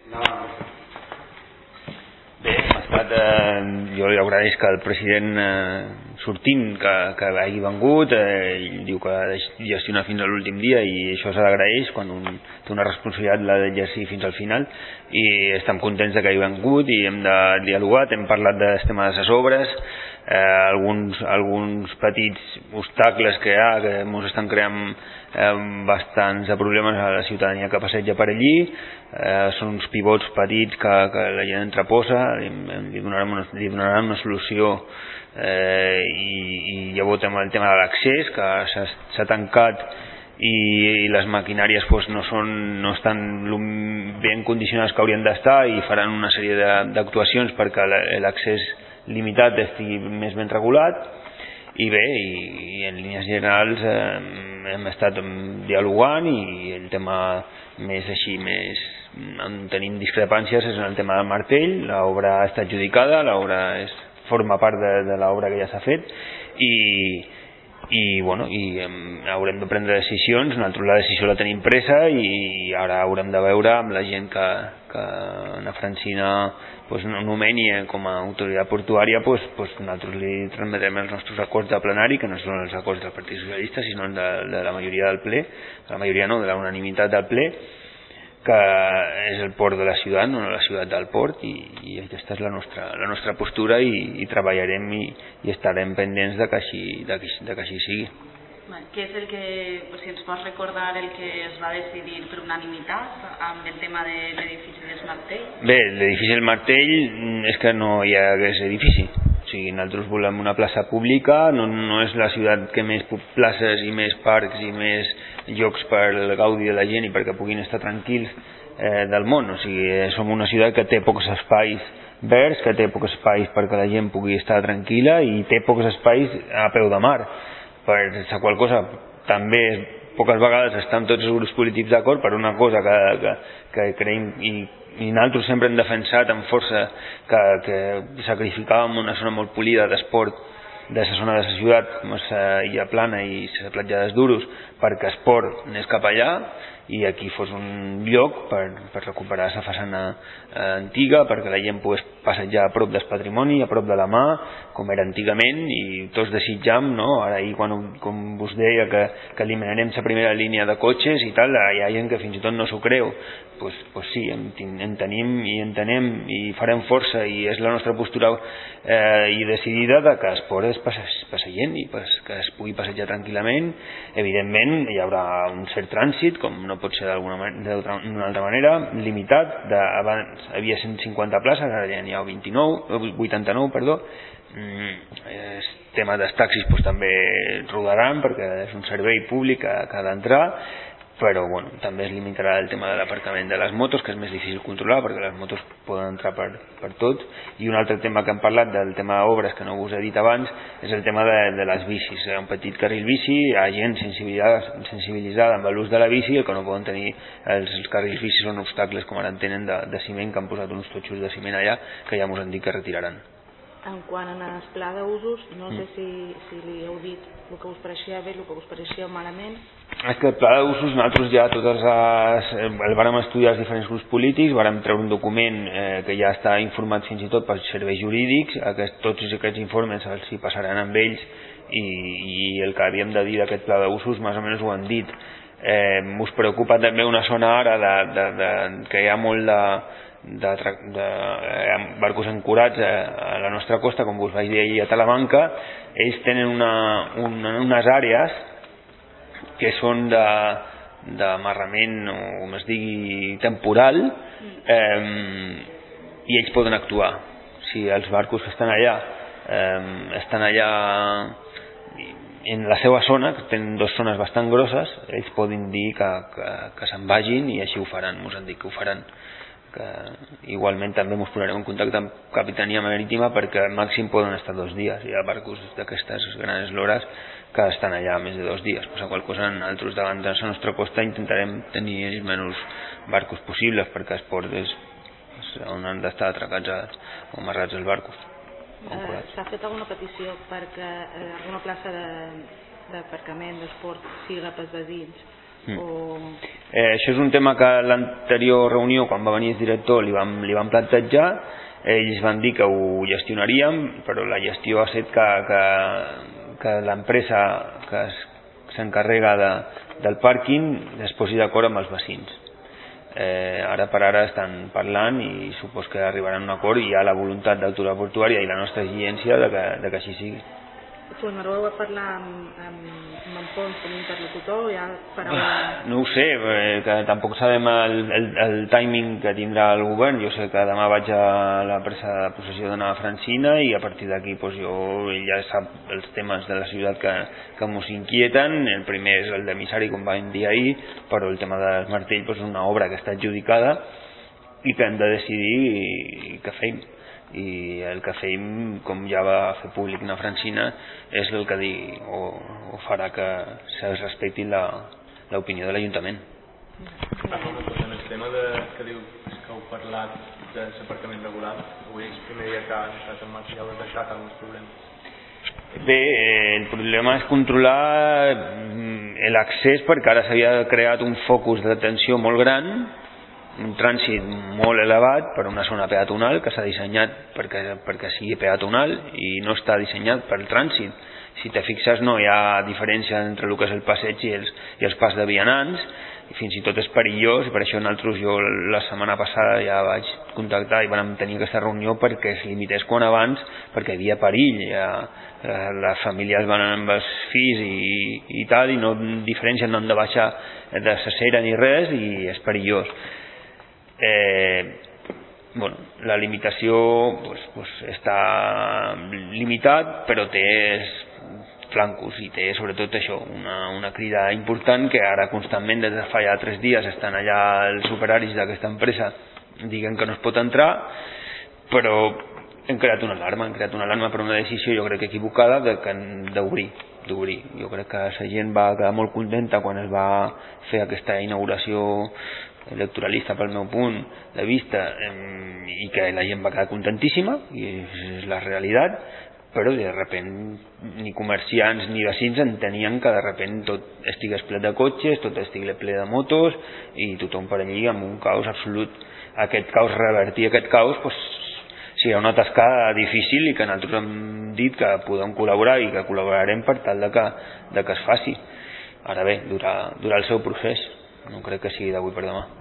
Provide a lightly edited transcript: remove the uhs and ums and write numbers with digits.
Bé, jo li agraeixo que el president sortint, que hagi vengut, ell diu que ha de gestionar fins a l'últim dia i això s'agraeix quan un té una responsabilitat l'ha d'exercir fins al final, i estem contents que hagi vengut i hem dialogat, hem parlat del tema de les obres, alguns petits obstacles que hi ha que ens estan creant bastants problemes a la ciutadania que passeja per allí, són uns pivots petits que la gent entreposa, li donaran una solució, i llavors el tema de l'accés que s'ha tancat i les maquinàries no estan ben condicionades que haurien d'estar, i faran una sèrie d'actuacions perquè l'accés limitat estigui més ben regulat. I bé, i en línies generals hem estat dialogant, i el tema més on tenim discrepàncies és en el tema del martell. L'obra està adjudicada, l'obra forma part de l'obra que ja s'ha fet, i haurem de prendre decisions. Nosaltres la decisió la tenim presa i ara haurem de veure amb la gent que Ana Francina nomeni com a autoritat portuària. Nosaltres li transmetrem els nostres acords de plenari, que no són els acords del Partit Socialista sinó de la majoria del ple, de la unanimitat del ple, que és el port de la ciutat, no la ciutat del port, i aquesta és la nostra postura, i treballarem i estarem pendents de que així sigui. Què és el que, si ens pots recordar el que es va decidir per unanimitat amb el tema de l'edifici del Martell? Bé, l'edifici del Martell és que no hi hagués edifici. O sigui, nosaltres volem una plaça pública, no és la ciutat que més places i més parcs i més llocs per el gaudi de la gent i perquè puguin estar tranquils del món. O sigui, som una ciutat que té pocs espais verds, que té pocs espais perquè la gent pugui estar tranquil·la, i té pocs espais a peu de mar. Per la qual cosa també poques vegades estan tots els grups polítics d'acord per una cosa que creiem, i nosaltres sempre hem defensat amb força, que sacrificàvem una zona molt polida d'esport de la zona de la ciutat, com és Illa Plana i la platja dels Duros, perquè esport anés cap allà i aquí fos un lloc per recuperar la façana antiga, perquè la gent pogués passejar a prop del patrimoni, a prop de la mà, com era antigament, i tots desitjam, no? Ara ahir com vos deia que eliminarem la primera línia de cotxes i tal, hi ha gent que fins i tot no s'ho creu. Pues sí, en tenim i entenem i farem força, i és la nostra postura i decidida de que esport és passegent i que es pugui passejar tranquil·lament. Evidentment hi haurà un cert trànsit, com no pot ser d'una altra manera, limitat. Abans havia 150 places, ara ja n'hi ha 89, perdó. El tema dels taxis també rodaran perquè és un servei públic que ha d'entrar, però també es limitarà el tema de l'aparcament de les motos, que és més difícil controlar perquè les motos poden entrar per tot. I un altre tema que hem parlat del tema d'obres, que no us he dit abans, és el tema de les bicis. Hi ha un petit carril bici, hi ha gent sensibilitzada amb l'ús de la bici, el que no poden tenir els carrils bici són obstacles, com ara en tenen, de ciment, que han posat uns totxos de ciment allà, que ja ens han dit que retiraran. En quant al pla d'usos, no sé si li heu dit el que us pareixia bé, el que us pareixia malament. És que el pla d'usos nosaltres ja el vàrem estudiar els diferents grups polítics, vàrem treure un document que ja està informat fins i tot pels serveis jurídics, tots aquests informes els hi passaran amb ells, i el que havíem de dir d'aquest pla d'usos més o menys ho han dit. Us preocupa també una zona ara que hi ha molt de barcos ancorats a la nostra costa, com us vaig dir ahir a Talamanca. Ells tenen unes àrees que són d'amarrament, o com es digui, temporal, i ells poden actuar. Si els barcos que estan allà en la seva zona, que tenen dues zones bastant grosses, ells poden dir que se'n vagin, i així ho faran, ens han dit que ho faran. Igualment també ens posarem en contacte amb Capitania Marítima perquè màxim poden estar 2 dies. Hi ha barcos d'aquestes grans eslores que estan allà més de 2 dies. Per la qual cosa nosaltres davant de la nostra costa intentarem tenir els menys barcos possibles, perquè esport és on han d'estar atracats o amarrats els barcos. S'ha fet alguna petició perquè alguna plaça d'aparcament d'esport siga pels veïns Això és un tema que a l'anterior reunió, quan va venir el director, li vam plantejar. Ells van dir que ho gestionaríem, però la gestió ha estat que l'empresa que s'encarrega del pàrquing es posi d'acord amb els veïns. Ara per ara estan parlant i supos que arribaran a un acord i hi ha la voluntat d'autoritat portuària i la nostra exigència de que així sigui. Tornareu a parlar amb en Pons com a interlocutor? No ho sé, que tampoc sabem el timing que tindrà el govern. Jo sé que demà vaig a la presa de possessió de Nova Francina i a partir d'aquí ell ja sap els temes de la ciutat que ens inquieten. El primer és el d'emissari, com vam dir ahir, però el tema del martell és una obra que està adjudicada i que hem de decidir què fem. I el que fem, com ja va fer públic Nova Francina, és el que farà que es respecti l'opinió de l'Ajuntament. En el tema que diu que heu parlat de l'aparcament regulat, avui és el primer dia que ha entrat en marxa, ja heu detectat alguns problemes? Bé, el problema és controlar l'accés, perquè ara s'havia creat un focus de detenció molt gran, un trànsit molt elevat per una zona peatonal que s'ha dissenyat perquè sigui peatonal i no està dissenyat per trànsit. Si te fixes, no hi ha diferència entre el que és el passeig i els pas de vianants, i fins i tot és perillós, i per això jo la setmana passada ja vaig contactar i vam tenir aquesta reunió perquè es limités quan abans, perquè hi havia perill, les famílies van amb els fills i tal, i no diferencien, no han de baixar de la cera ni res, i és perillós. La limitació està limitat, però té flancos i té sobretot això, una crida important, que ara constantment des de fa ja 3 dies estan allà els operaris d'aquesta empresa dient que no es pot entrar, però hem creat una alarma per una decisió jo crec que equivocada d'obrir. Jo crec que la gent va quedar molt contenta quan es va fer aquesta inauguració electoralista, pel meu punt de vista, i que la gent va quedar contentíssima, i és la realitat, però de repent ni comerciants ni veïns entenien que de repent tot estigués ple de cotxes, tot estigués ple de motos i tothom per allí amb un caos absolut. Revertir aquest caos serà una tasca difícil i que nosaltres hem dit que podem col·laborar i que col·laborarem per tal de que es faci. Ara bé, durarà el seu procés, no crec que sigui d'avui per demà.